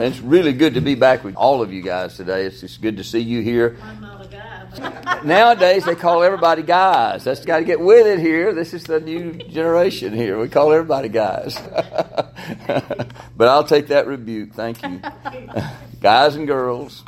It's really good to be back with all of you guys today. It's just good to see you here. I'm not a guy. Nowadays, they call everybody guys. That's got to get with it here. This is the new generation here. We call everybody guys. But I'll take that rebuke. Thank you. Guys and girls.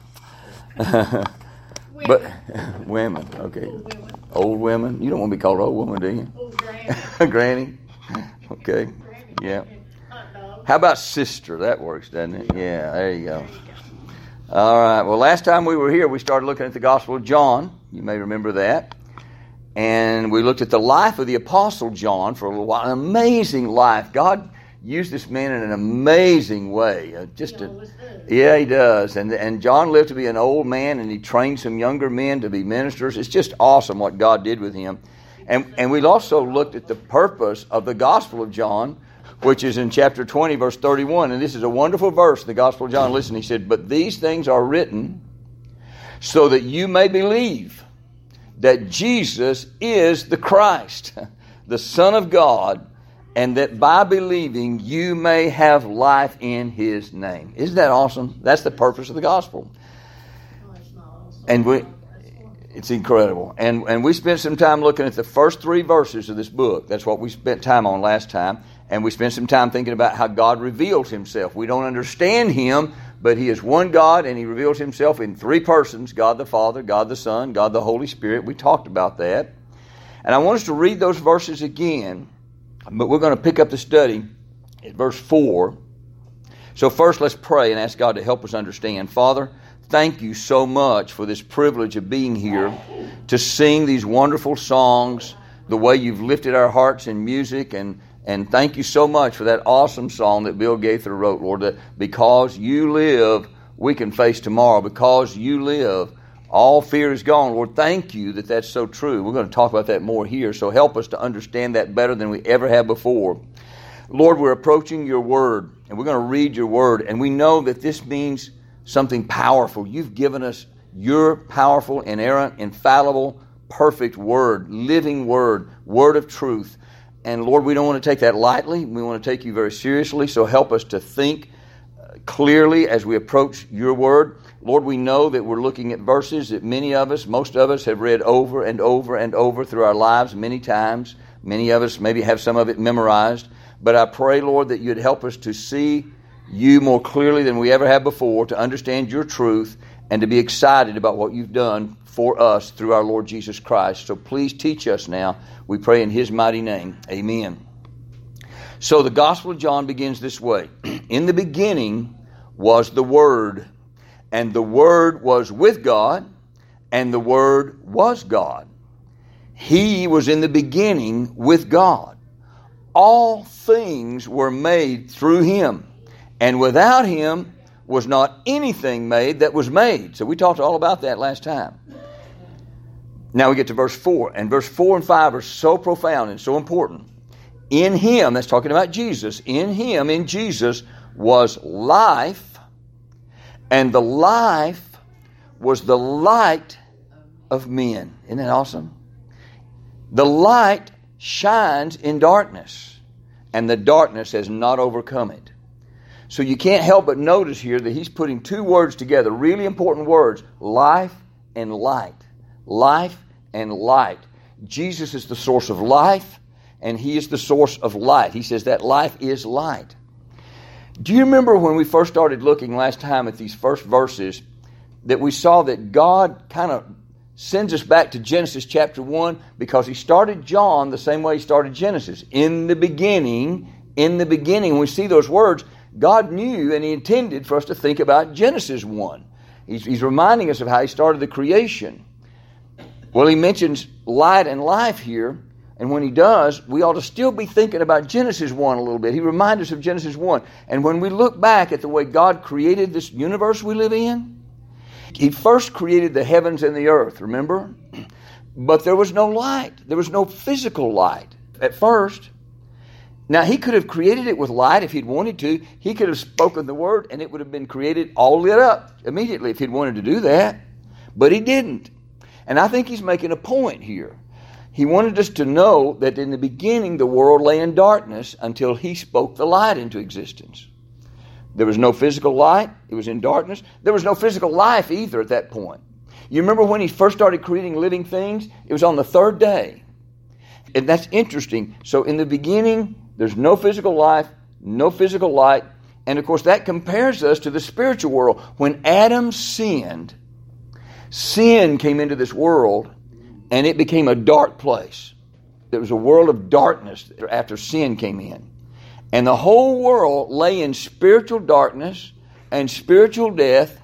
But women, okay. Old women. You don't want to be called old woman, do you? Old granny. Granny. Okay. Yeah. How about sister? That works, doesn't it? Yeah, there you go. All right. Well, last time we were here, we started looking at the Gospel of John. You may remember that. And we looked at the life of the Apostle John for a little while. An amazing life. God used this man in an amazing way. Yeah, he does. And John lived to be an old man, and he trained some younger men to be ministers. It's just awesome what God did with him. And we also looked at the purpose of the Gospel of John, which is in chapter 20, verse 31. And this is a wonderful verse, the Gospel of John. Listen, he said, "But these things are written so that you may believe that Jesus is the Christ, the Son of God, and that by believing you may have life in His name." Isn't that awesome? That's the purpose of the Gospel. And it's incredible. And we spent some time looking at the first 3 verses of this book. That's what we spent time on last time. And we spent some time thinking about how God reveals Himself. We don't understand Him, but He is one God, and He reveals Himself in 3 persons: God the Father, God the Son, God the Holy Spirit. We talked about that. And I want us to read those verses again, but we're going to pick up the study at verse 4. So first, let's pray and ask God to help us understand. Father, thank you so much for this privilege of being here to sing these wonderful songs, the way you've lifted our hearts in music, and thank you so much for that awesome song that Bill Gaither wrote, Lord, that because you live, we can face tomorrow. Because you live, all fear is gone. Lord, thank you that that's so true. We're going to talk about that more here, so help us to understand that better than we ever have before. Lord, we're approaching your word, and we're going to read your word, and we know that this means something powerful. You've given us your powerful, inerrant, infallible, perfect word, living word, word of truth. And Lord, we don't want to take that lightly. We want to take you very seriously. So help us to think clearly as we approach your word. Lord, we know that we're looking at verses that many of us, most of us, have read over and over and over through our lives many times. Many of us maybe have some of it memorized. But I pray, Lord, that you'd help us to see you more clearly than we ever have before, to understand your truth, and to be excited about what you've done for us through our Lord Jesus Christ. So please teach us now. We pray in His mighty name. Amen. So the Gospel of John begins this way. In the beginning was the Word, and the Word was with God, and the Word was God. He was in the beginning with God. All things were made through Him, and without Him was not anything made that was made. So we talked all about that last time. Now we get to verse 4. And verse 4 and 5 are so profound and so important. In Him, that's talking about Jesus, in Him, in Jesus, was life, and the life was the light of men. Isn't that awesome? The light shines in darkness, and the darkness has not overcome it. So you can't help but notice here that he's putting 2 words together, really important words: life and light. Life and light. Jesus is the source of life, and He is the source of light. He says that life is light. Do you remember when we first started looking last time at these first verses, that we saw that God kind of sends us back to Genesis chapter 1, because He started John the same way He started Genesis. In the beginning, when we see those words, God knew and He intended for us to think about Genesis 1. He's reminding us of how He started the creation. Well, He mentions light and life here, and when He does, we ought to still be thinking about Genesis 1 a little bit. He reminds us of Genesis 1. And when we look back at the way God created this universe we live in, He first created the heavens and the earth, remember? But there was no light. There was no physical light at first. Now, He could have created it with light if He'd wanted to. He could have spoken the word, and it would have been created all lit up immediately if He'd wanted to do that. But He didn't. And I think He's making a point here. He wanted us to know that in the beginning the world lay in darkness until He spoke the light into existence. There was no physical light. It was in darkness. There was no physical life either at that point. You remember when he first started creating living things? It was on the third day. And that's interesting. So in the beginning, there's no physical life, no physical light. And of course, that compares us to the spiritual world. When Adam sinned, sin came into this world, and it became a dark place. There was a world of darkness after sin came in. And the whole world lay in spiritual darkness and spiritual death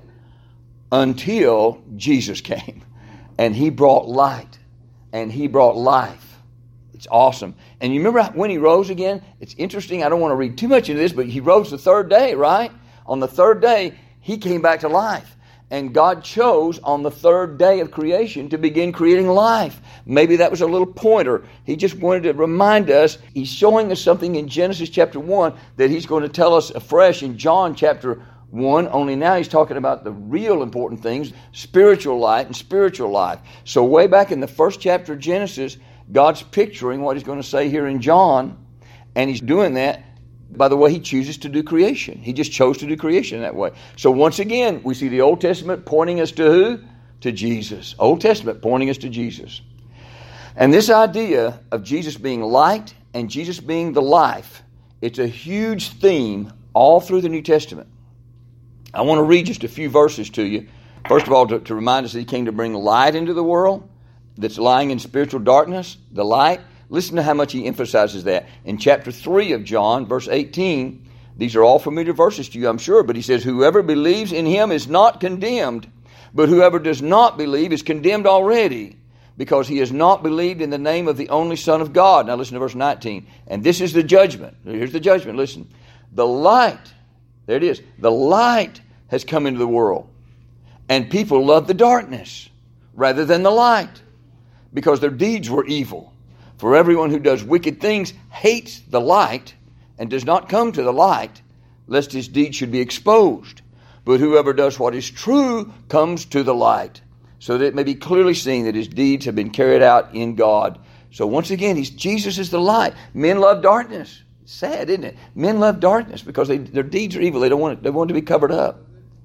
until Jesus came. And He brought light. And He brought life. It's awesome. And you remember when He rose again? It's interesting. I don't want to read too much into this, but He rose the third day, right? On the third day, He came back to life. And God chose on the third day of creation to begin creating life. Maybe that was a little pointer. He just wanted to remind us. He's showing us something in Genesis chapter 1 that He's going to tell us afresh in John chapter 1. Only now He's talking about the real important things, spiritual light and spiritual life. So way back in the first chapter of Genesis, God's picturing what He's going to say here in John. And He's doing that by the way He chooses to do creation. He just chose to do creation that way. So once again, we see the Old Testament pointing us to who? To Jesus. Old Testament pointing us to Jesus. And this idea of Jesus being light and Jesus being the life, it's a huge theme all through the New Testament. I want to read just a few verses to you. First of all, to remind us that He came to bring light into the world that's lying in spiritual darkness, the light. Listen to how much He emphasizes that. In chapter 3 of John, verse 18, these are all familiar verses to you, I'm sure, but He says, whoever believes in Him is not condemned, but whoever does not believe is condemned already, because he has not believed in the name of the only Son of God. Now listen to verse 19. And this is the judgment. Here's the judgment. Listen. The light, there it is, the light has come into the world, and people love the darkness rather than the light, because their deeds were evil. For everyone who does wicked things hates the light and does not come to the light, lest his deeds should be exposed. But whoever does what is true comes to the light, so that it may be clearly seen that his deeds have been carried out in God. So once again, Jesus is the light. Men love darkness. It's sad, isn't it? Men love darkness because their deeds are evil. They want it to be covered up.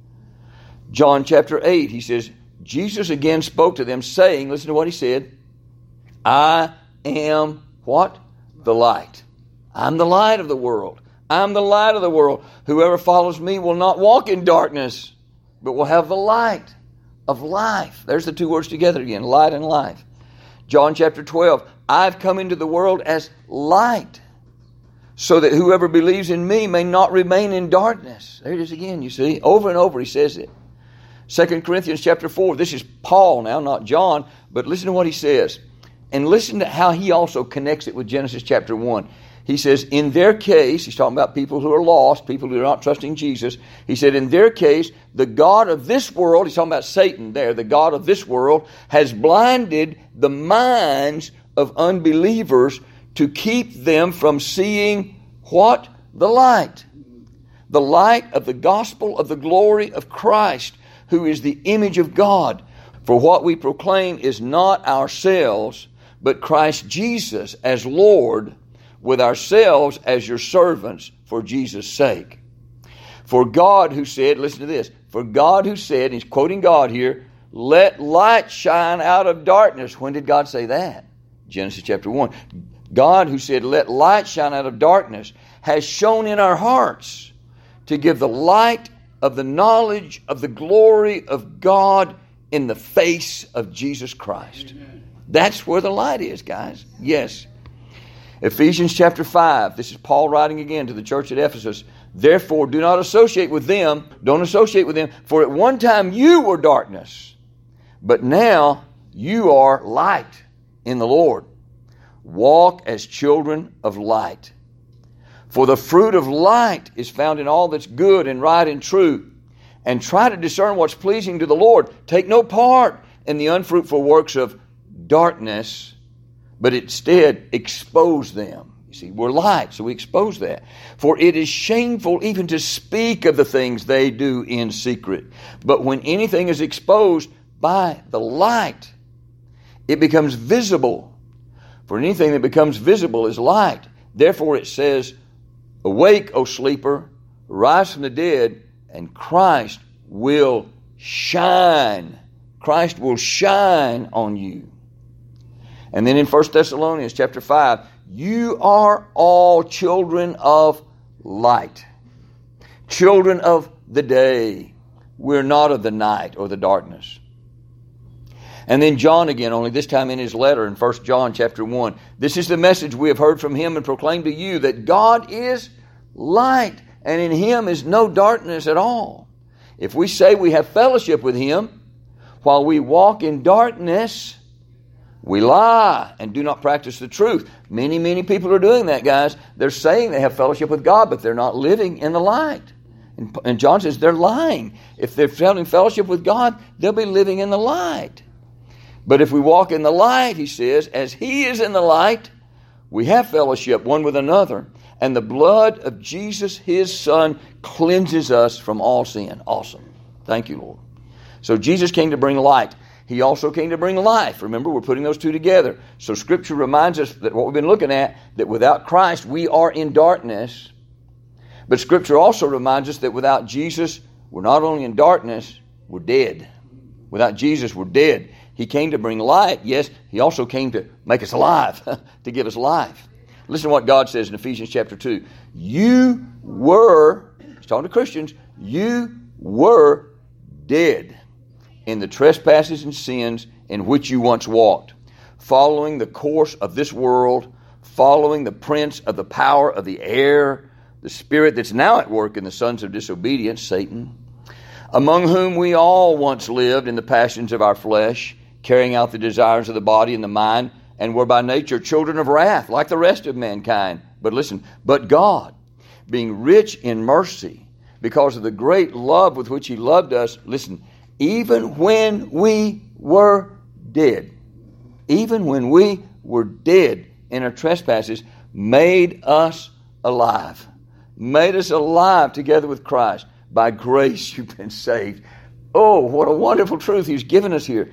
John chapter 8, He says, Jesus again spoke to them, saying, listen to what He said, I am what? The light. I'm the light of the world. I'm the light of the world. Whoever follows me will not walk in darkness, but will have the light of life. There's the two words together again, light and life. John chapter 12, I've come into the world as light, so that whoever believes in me may not remain in darkness. There it is again, you see. Over and over He says it. 2 Corinthians chapter 4, this is Paul now, not John, but listen to what he says. And listen to how he also connects it with Genesis chapter 1. He says, in their case, he's talking about people who are lost, people who are not trusting Jesus. He said, in their case, the God of this world, he's talking about Satan there, the God of this world has blinded the minds of unbelievers to keep them from seeing what? The light. The light of the gospel of the glory of Christ, who is the image of God. For what we proclaim is not ourselves, but Christ Jesus as Lord, with ourselves as your servants for Jesus' sake. For God who said, listen to this, for God who said, he's quoting God here, let light shine out of darkness. When did God say that? Genesis chapter 1. God who said, let light shine out of darkness, has shone in our hearts to give the light of the knowledge of the glory of God in the face of Jesus Christ. Amen. That's where the light is, guys. Yes. Ephesians chapter 5. This is Paul writing again to the church at Ephesus. Therefore, do not associate with them. Don't associate with them. For at one time you were darkness, but now you are light in the Lord. Walk as children of light. For the fruit of light is found in all that's good and right and true. And try to discern what's pleasing to the Lord. Take no part in the unfruitful works of darkness, but instead expose them. You see, we're light, so we expose that. For it is shameful even to speak of the things they do in secret. But when anything is exposed by the light, it becomes visible. For anything that becomes visible is light. Therefore it says, awake, O sleeper, rise from the dead, and Christ will shine. Christ will shine on you. And then in 1 Thessalonians chapter 5, you are all children of light, children of the day. We're not of the night or the darkness. And then John again, only this time in his letter in 1 John chapter 1. This is the message we have heard from him and proclaimed to you, that God is light, and in him is no darkness at all. If we say we have fellowship with him while we walk in darkness, we lie and do not practice the truth. Many people are doing that, guys. They're saying they have fellowship with God, but they're not living in the light. And John says they're lying. If they're having fellowship with God, they'll be living in the light. But if we walk in the light, he says, as he is in the light, we have fellowship one with another. And the blood of Jesus, his Son, cleanses us from all sin. Awesome. Thank you, Lord. So Jesus came to bring light. He also came to bring life. Remember, we're putting those two together. So Scripture reminds us that what we've been looking at, that without Christ, we are in darkness. But Scripture also reminds us that without Jesus, we're not only in darkness, we're dead. Without Jesus, we're dead. He came to bring light. Yes, he also came to make us alive, to give us life. Listen to what God says in Ephesians chapter 2. You were, he's talking to Christians, you were dead in the trespasses and sins in which you once walked, following the course of this world, following the prince of the power of the air, the spirit that's now at work in the sons of disobedience, Satan, among whom we all once lived in the passions of our flesh, carrying out the desires of the body and the mind, and were by nature children of wrath, like the rest of mankind. But listen, but God, being rich in mercy, because of the great love with which he loved us, listen, even when we were dead, even when we were dead in our trespasses, made us alive. Made us alive together with Christ. By grace you've been saved. Oh, what a wonderful truth he's given us here.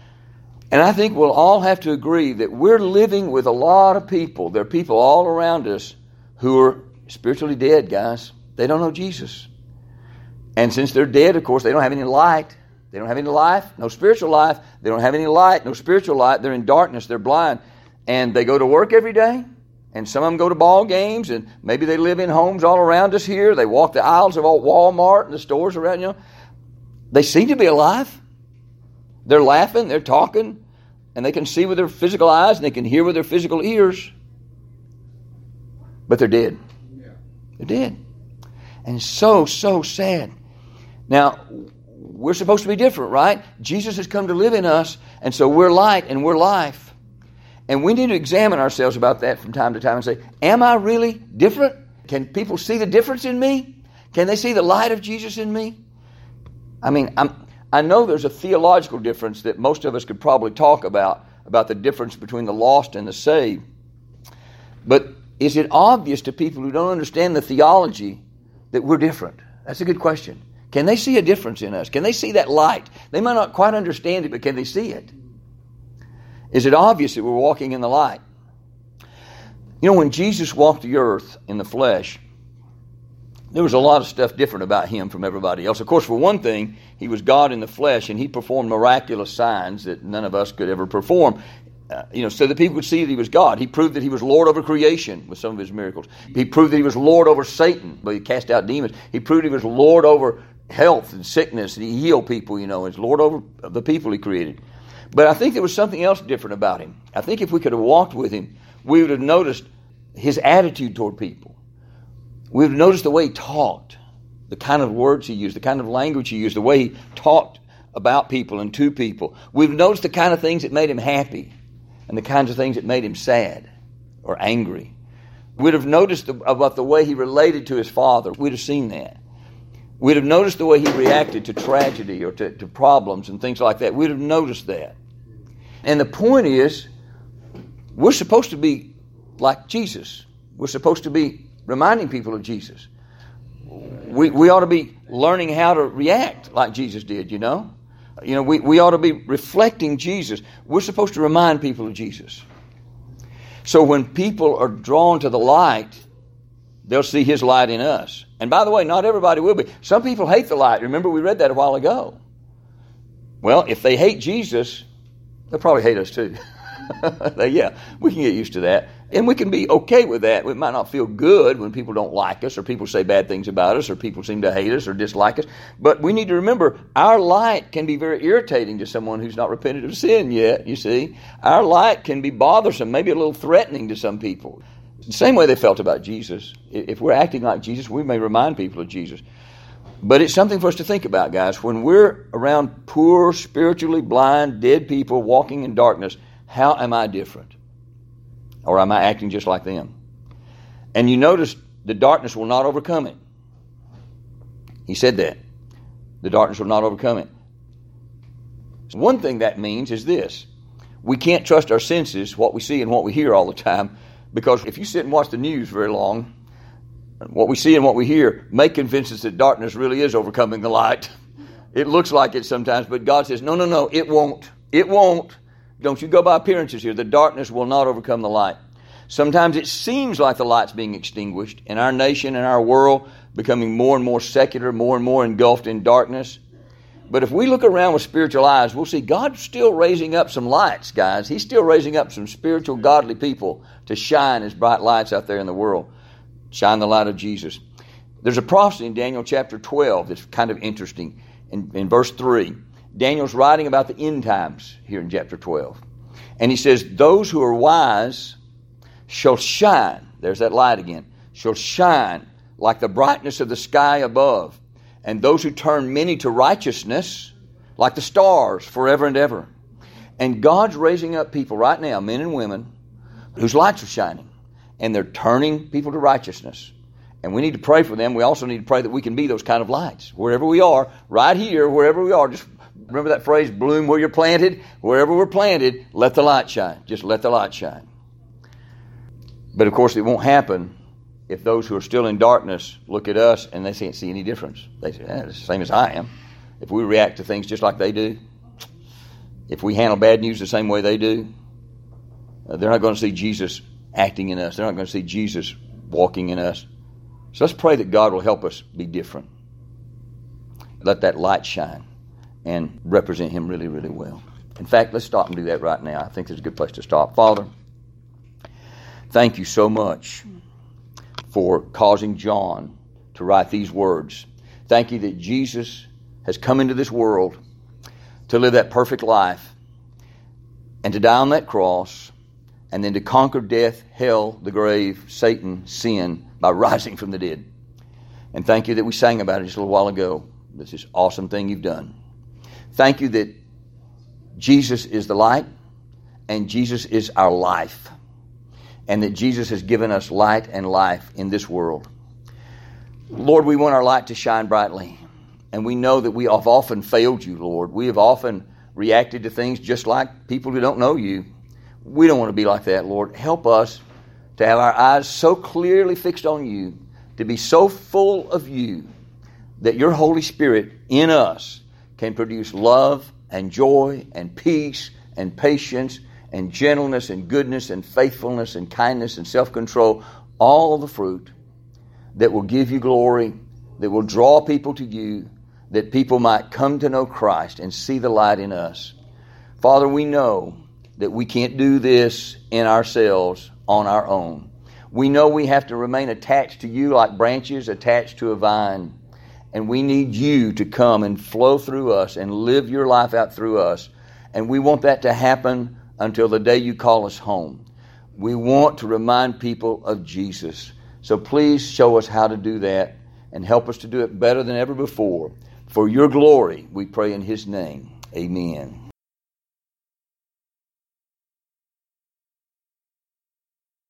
And I think we'll all have to agree that we're living with a lot of people. There are people all around us who are spiritually dead, guys. They don't know Jesus. And since they're dead, of course, they don't have any light. They don't have any life, no spiritual life. They don't have any light, no spiritual light. They're in darkness. They're blind. And they go to work every day. And some of them go to ball games. And maybe they live in homes all around us here. They walk the aisles of Walmart and the stores around, you know. They seem to be alive. They're laughing, they're talking, and they can see with their physical eyes and they can hear with their physical ears. But they're dead. Yeah. They're dead. And so sad. Now, we're supposed to be different, right? Jesus has come to live in us, and so we're light and we're life. And we need to examine ourselves about that from time to time and say, am I really different? Can people see the difference in me? Can they see the light of Jesus in me? I mean, I know there's a theological difference that most of us could probably talk about the difference between the lost and the saved. But is it obvious to people who don't understand the theology that we're different? That's a good question. Can they see a difference in us? Can they see that light? They might not quite understand it, but can they see it? Is it obvious that we're walking in the light? You know, when Jesus walked the earth in the flesh, there was a lot of stuff different about him from everybody else. Of course, for one thing, he was God in the flesh, and he performed miraculous signs that none of us could ever perform. So that people could see that he was God. He proved that he was Lord over creation with some of his miracles. He proved that he was Lord over Satan, but he cast out demons. He proved he was Lord over health and sickness, and he healed people, He's Lord over the people he created. But I think there was something else different about him. I think if we could have walked with him, we would have noticed his attitude toward people. We would have noticed the way he talked, the kind of words he used, the kind of language he used, the way he talked about people and to people. We've noticed the kind of things that made him happy and the kinds of things that made him sad or angry. We'd have noticed about the way he related to his father. We'd have seen that. We'd have noticed the way he reacted to tragedy or to problems and things like that. We'd have noticed that. And the point is, we're supposed to be like Jesus. We're supposed to be reminding people of Jesus. We ought to be learning how to react like Jesus did, we ought to be reflecting Jesus. We're supposed to remind people of Jesus. So when people are drawn to the light, they'll see His light in us. And by the way, not everybody will be. Some people hate the light. Remember, we read that a while ago. Well, if they hate Jesus, they'll probably hate us too. Yeah, we can get used to that. And we can be okay with that. We might not feel good when people don't like us, or people say bad things about us, or people seem to hate us or dislike us. But we need to remember, our light can be very irritating to someone who's not repented of sin yet, you see. Our light can be bothersome, maybe a little threatening to some people. The same way they felt about Jesus. If we're acting like Jesus, we may remind people of Jesus. But it's something for us to think about, guys. When we're around poor, spiritually blind, dead people walking in darkness, how am I different? Or am I acting just like them? And you notice the darkness will not overcome it. He said that. The darkness will not overcome it. One thing that means is this. We can't trust our senses, what we see and what we hear all the time, because if you sit and watch the news very long, what we see and what we hear may convince us that darkness really is overcoming the light. It looks like it sometimes, but God says, no, it won't. It won't. Don't you go by appearances here. The darkness will not overcome the light. Sometimes it seems like the light's being extinguished in our nation and our world, becoming more and more secular, more and more engulfed in darkness. But if we look around with spiritual eyes, we'll see God's still raising up some lights, guys. He's still raising up some spiritual, godly people to shine as bright lights out there in the world. Shine the light of Jesus. There's a prophecy in Daniel chapter 12 that's kind of interesting. In verse 3, Daniel's writing about the end times here in chapter 12. And he says, those who are wise shall shine, there's that light again, shall shine like the brightness of the sky above. And those who turn many to righteousness like the stars forever and ever. And God's raising up people right now, men and women, whose lights are shining. And they're turning people to righteousness. And we need to pray for them. We also need to pray that we can be those kind of lights. Wherever we are, right here, wherever we are, just remember that phrase, bloom where you're planted. Wherever we're planted, let the light shine. Just let the light shine. But of course, it won't happen if those who are still in darkness look at us and they can't see any difference. They say, it's the same as I am. If we react to things just like they do, if we handle bad news the same way they do, they're not going to see Jesus acting in us. They're not going to see Jesus walking in us. So let's pray that God will help us be different. Let that light shine and represent Him really, really well. In fact, let's stop and do that right now. I think there's a good place to stop. Father, thank you so much for causing John to write these words. Thank you that Jesus has come into this world to live that perfect life and to die on that cross and then to conquer death, hell, the grave, Satan, sin by rising from the dead. And thank you that we sang about it just a little while ago. This is awesome thing you've done. Thank you that Jesus is the light and Jesus is our life. And that Jesus has given us light and life in this world. Lord, we want our light to shine brightly. And we know that we have often failed you, Lord. We have often reacted to things just like people who don't know you. We don't want to be like that, Lord. Help us to have our eyes so clearly fixed on you, to be so full of you, that your Holy Spirit in us can produce love and joy and peace and patience and gentleness and goodness and faithfulness and kindness and self-control, all the fruit that will give you glory, that will draw people to you, that people might come to know Christ and see the light in us. Father, we know that we can't do this in ourselves on our own. We know we have to remain attached to you like branches attached to a vine. And we need you to come and flow through us and live your life out through us. And we want that to happen until the day you call us home. We want to remind people of Jesus. So please show us how to do that and help us to do it better than ever before. For your glory, we pray in His name. Amen.